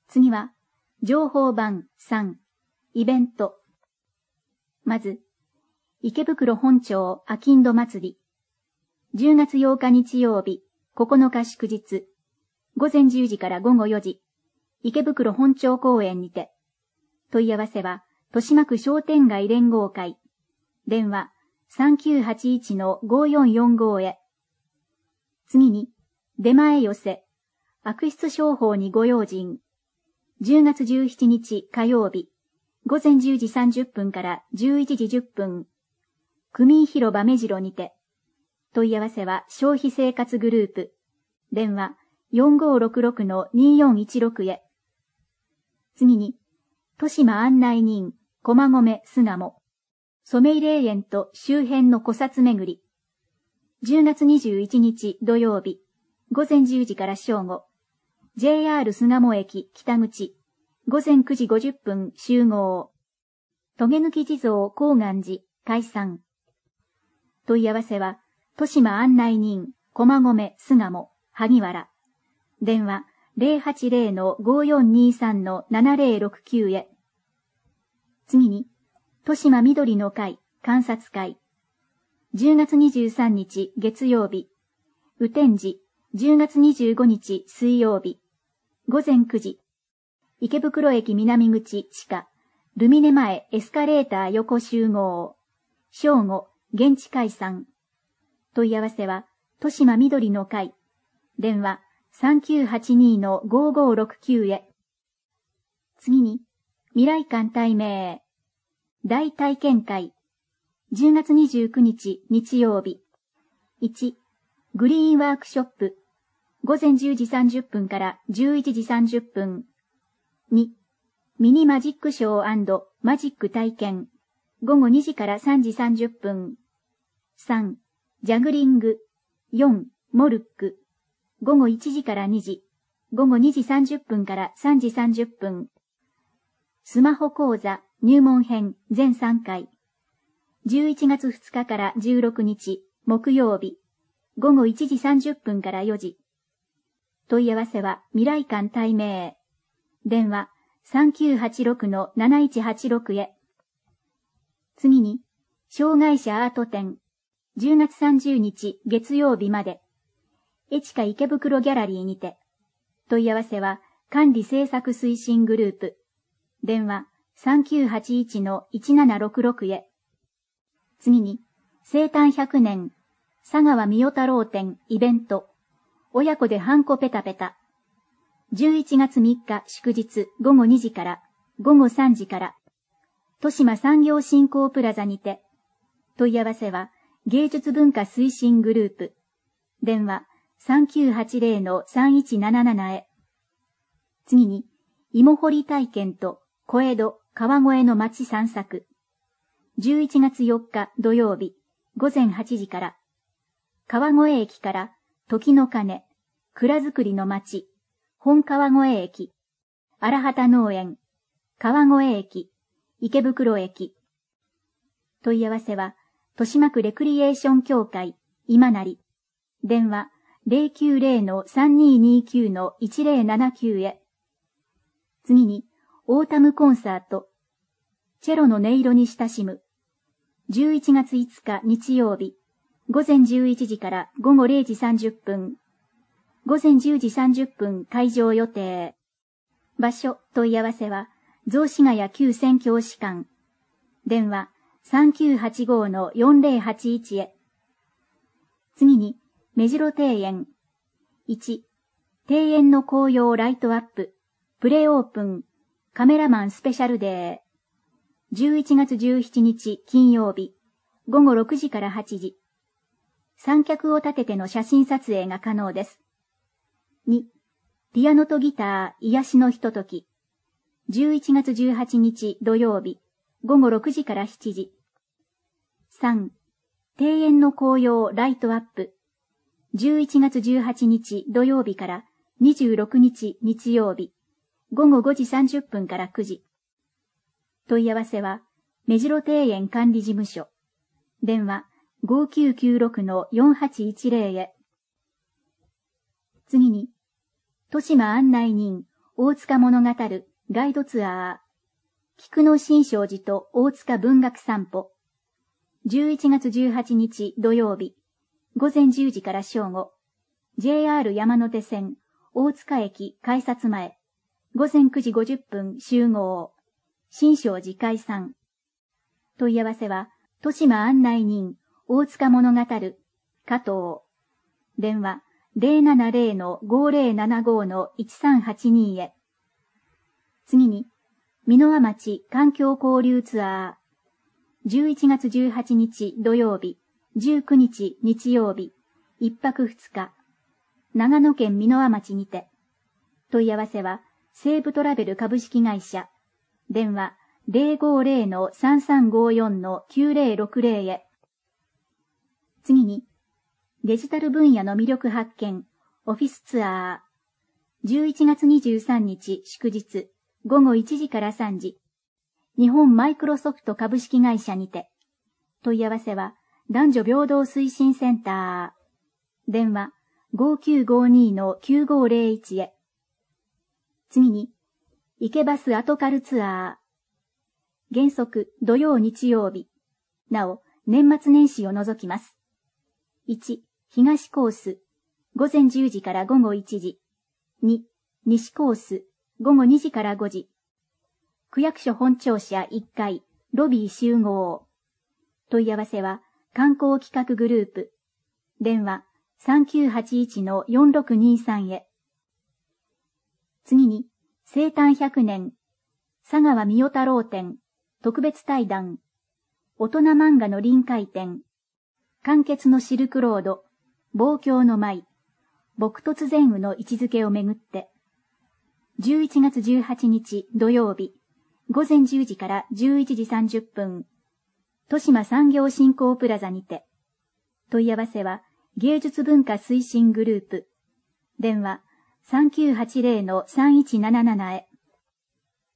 次は、情報版3、イベント。まず、池袋本町あきんど祭り。10月8日日曜日、9日祝日。午前10時から午後4時。池袋本町公園にて。問い合わせは、豊島区商店街連合会。電話、3981-5445へ。次に、出前寄せ。悪質商法にご用心。10月17日火曜日。午前10時30分から11時10分。区民広場目白にて。問い合わせは消費生活グループ。電話4566-2416へ。次に、豊島案内人、駒込巣鴨。ソメイレイ園と周辺の古刹巡り。10月21日土曜日。午前10時から正午。JR 巣鴨駅北口。午前9時50分集合。棘抜地蔵高岩寺解散。問い合わせは、豊島案内人、駒込巣鴨、萩原。電話080-5423-7069へ。次に、豊島緑の会、観察会。10月23日月曜日。雨天寺、10月25日水曜日。午前9時。池袋駅南口地下、ルミネ前エスカレーター横集合。正午、現地解散。問い合わせは、豊島緑の会。電話3982-5569へ。次に、未来館対名。大体験会。10月29日日曜日。1、グリーンワークショップ。午前10時30分から11時30分。2、ミニマジックショー&マジック体験。午後2時から3時30分。3、ジャグリング。4、モルック。午後1時から2時。午後2時30分から3時30分。スマホ講座入門編全3回。11月2日から16日木曜日。午後1時30分から4時。問い合わせは未来館対名。電話3986-7186へ。次に、障害者アート展。10月30日月曜日まで。エチカ池袋ギャラリーにて。問い合わせは管理制作推進グループ。電話3981-1766へ。次に、生誕100年、佐川みよ太郎展イベント。親子でハンコペタペタ。11月3日祝日午後2時から午後3時から。豊島産業振興プラザにて。問い合わせは芸術文化推進グループ。電話3980-3177へ。次に、芋掘り体験と小江戸、川越の街散策。11月4日土曜日、午前8時から。川越駅から時の鐘、蔵造りの街、本川越駅、荒畑農園、川越駅、池袋駅。問い合わせは、豊島区レクリエーション協会、今成。電話090-3229-1079へ。次に、オータムコンサート。チェロの音色に親しむ。11月5日日曜日。午前11時から午後0時30分。午前10時30分会場予定。場所問い合わせは、雑司ヶ谷旧宣教師館。電話3985-4081へ。次に、目白庭園。1、庭園の紅葉ライトアップ。プレオープン。カメラマンスペシャルデー。11月17日金曜日。午後6時から8時。三脚を立てての写真撮影が可能です。2、ピアノとギター癒しのひととき。11月18日土曜日。午後6時から7時。3、庭園の紅葉ライトアップ。11月18日土曜日から26日日曜日。午後5時30分から9時。問い合わせは、目白庭園管理事務所。電話5996-4810へ。次に、豊島案内人、 大塚物語ガイドツアー、菊野新勝寺と大塚文学散歩。11月18日土曜日、午前10時から正午、JR 山手線、大塚駅改札前、午前9時50分集合、新勝寺解散。問い合わせは、豊島案内人、大塚物語、加藤。電話、070-5075-1382へ。次に、箕輪町環境交流ツアー。11月18日土曜日、19日日曜日、1泊2日。長野県箕輪町にて。問い合わせは、西武トラベル株式会社。電話、050-3354-9060へ。次に、デジタル分野の魅力発見、オフィスツアー。11月23日祝日、午後1時から3時。日本マイクロソフト株式会社にて。問い合わせは、男女平等推進センター。電話、5952-9501へ。次に、池バスアトカルツアー。原則、土曜日曜日。なお、年末年始を除きます。1、東コース、午前10時から午後1時。2、西コース、午後2時から5時。区役所本庁舎1階、ロビー集合。問い合わせは、観光企画グループ。電話、3981-4623へ。次に、生誕100年、佐川三代太郎展、特別対談、大人漫画の臨海展、完結のシルクロード、望郷の舞、朴突然雨の位置づけをめぐって、11月18日土曜日、午前10時から11時30分、豊島産業振興プラザにて、問い合わせは芸術文化推進グループ、電話 3980-3177 へ。